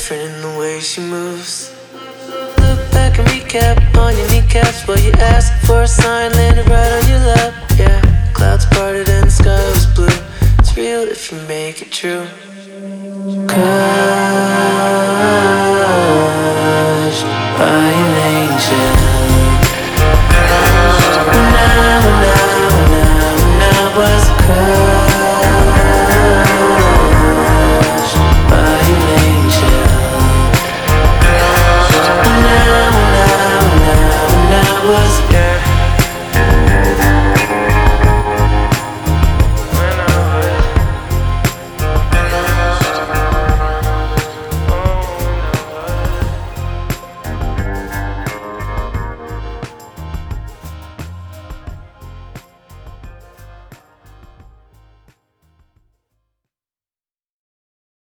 different in the way she moves. Look back and recap on your kneecaps while you ask for a sign landed right on your lap. Yeah, clouds parted and the sky was blue. It's real if you make it true. Cry.